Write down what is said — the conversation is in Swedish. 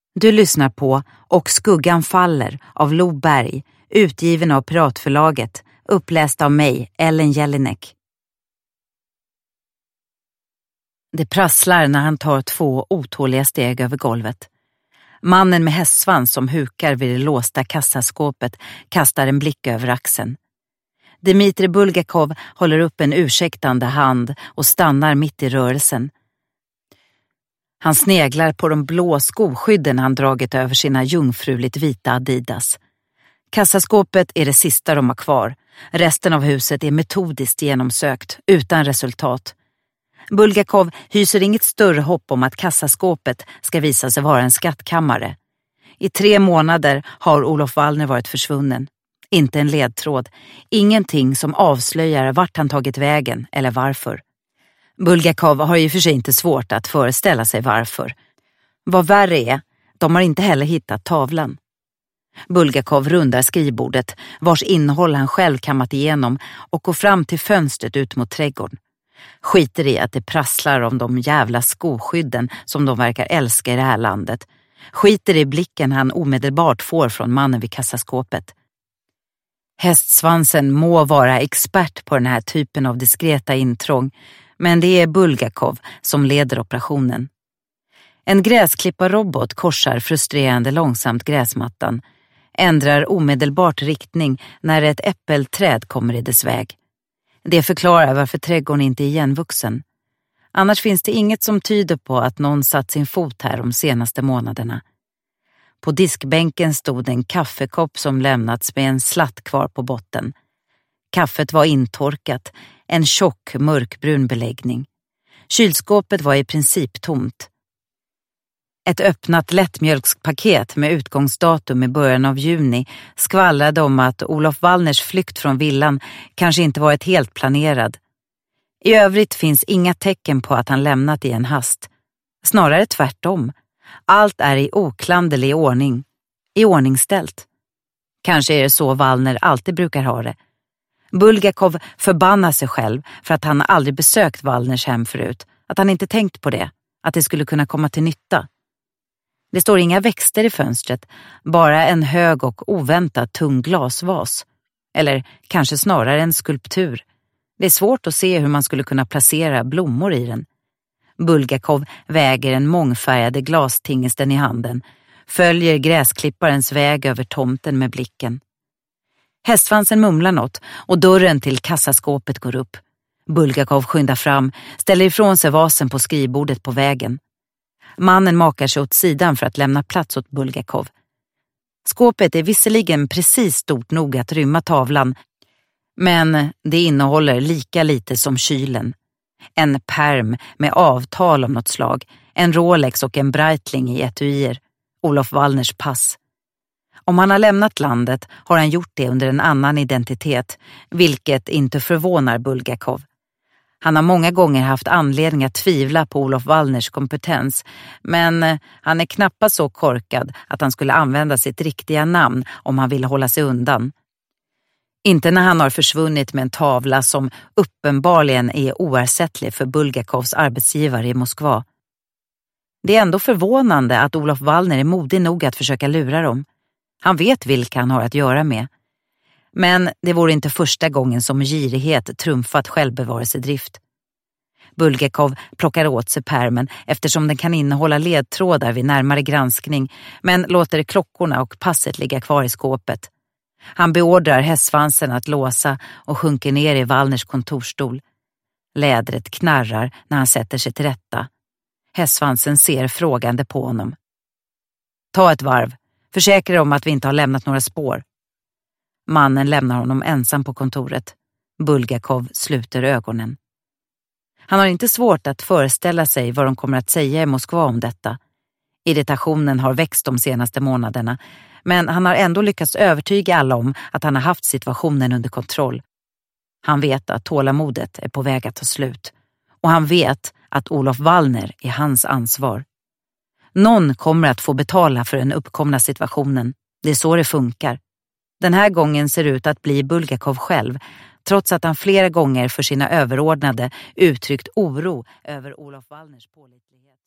Du lyssnar på Och skuggan faller av Lo Berg, utgiven av Piratförlaget, uppläst av mig, Ellen Jelinek. Det prasslar när han tar 2 otåliga steg över golvet. Mannen med hästsvans som hukar vid det låsta kassaskåpet kastar en blick över axeln. Dmitrij Bulgakov håller upp en ursäktande hand och stannar mitt i rörelsen. Han sneglar på de blå skoskydden han dragit över sina jungfruligt vita Adidas. Kassaskåpet är det sista de har kvar. Resten av huset är metodiskt genomsökt, utan resultat. Bulgakov hyser inget större hopp om att kassaskåpet ska visa sig vara en skattkammare. I 3 månader har Olof Wallner varit försvunnen. Inte en ledtråd, ingenting som avslöjar vart han tagit vägen eller varför. Bulgakov har ju för sig inte svårt att föreställa sig varför. Vad värre är, de har inte heller hittat tavlan. Bulgakov rundar skrivbordet, vars innehåll han själv kammat igenom, och går fram till fönstret ut mot trädgården. Skiter i att det prasslar om de jävla skoskydden som de verkar älska i det här landet. Skiter i blicken han omedelbart får från mannen vid kassaskåpet. Hästsvansen må vara expert på den här typen av diskreta intrång, men det är Bulgakov som leder operationen. En gräsklipparrobot korsar frustrerande långsamt gräsmattan, ändrar omedelbart riktning när ett äppelträd kommer i dess väg. Det förklarar varför trädgården inte är igenvuxen. Annars finns det inget som tyder på att någon satt sin fot här de senaste månaderna. På diskbänken stod en kaffekopp som lämnats med en slatt kvar på botten. Kaffet var intorkat, en tjock mörkbrun beläggning. Kylskåpet var i princip tomt. Ett öppnat lättmjölkspaket med utgångsdatum i början av juni skvallrade om att Olof Wallners flykt från villan kanske inte varit helt planerad. I övrigt finns inga tecken på att han lämnat i en hast. Snarare tvärtom. Allt är i oklanderlig ordning. Iordningställt. Kanske är det så Wallner alltid brukar ha det. Bulgakov förbannar sig själv för att han aldrig besökt Wallners hem förut. Att han inte tänkt på det. Att det skulle kunna komma till nytta. Det står inga växter i fönstret. Bara en hög och oväntat tung glasvas. Eller kanske snarare en skulptur. Det är svårt att se hur man skulle kunna placera blommor i den. Bulgakov väger den mångfärgade glastingesten i handen. Följer gräsklipparens väg över tomten med blicken. Hästsvansen mumlar något och dörren till kassaskåpet går upp. Bulgakov skyndar fram, ställer ifrån sig vasen på skrivbordet på vägen. Mannen makar sig åt sidan för att lämna plats åt Bulgakov. Skåpet är visserligen precis stort nog att rymma tavlan, men det innehåller lika lite som kylen. En pärm med avtal om något slag, en Rolex och en Breitling i etuier. Olof Wallners pass. Om han har lämnat landet har han gjort det under en annan identitet, vilket inte förvånar Bulgakov. Han har många gånger haft anledning att tvivla på Olof Wallners kompetens, men han är knappast så korkad att han skulle använda sitt riktiga namn om han ville hålla sig undan. Inte när han har försvunnit med en tavla som uppenbarligen är oersättlig för Bulgakovs arbetsgivare i Moskva. Det är ändå förvånande att Olof Wallner är modig nog att försöka lura dem. Han vet vilka han har att göra med. Men det vore inte första gången som girighet trumfat självbevarelsedrift. Bulgakov plockar åt sig pärmen eftersom den kan innehålla ledtrådar vid närmare granskning, men låter klockorna och passet ligga kvar i skåpet. Han beordrar hästsvansen att låsa och sjunker ner i Wallners kontorstol. Lädret knarrar när han sätter sig till rätta. Hästsvansen ser frågande på honom. Ta ett varv. Försäkra dig om att vi inte har lämnat några spår. Mannen lämnar honom ensam på kontoret. Bulgakov sluter ögonen. Han har inte svårt att föreställa sig vad de kommer att säga i Moskva om detta. Irritationen har växt de senaste månaderna, men han har ändå lyckats övertyga alla om att han har haft situationen under kontroll. Han vet att tålamodet är på väg att ta slut. Och han vet att Olof Wallner är hans ansvar. Någon kommer att få betala för den uppkomna situationen. Det är så det funkar. Den här gången ser ut att bli Bulgakov själv, trots att han flera gånger för sina överordnade uttryckt oro över Olof Wallners pålitlighet.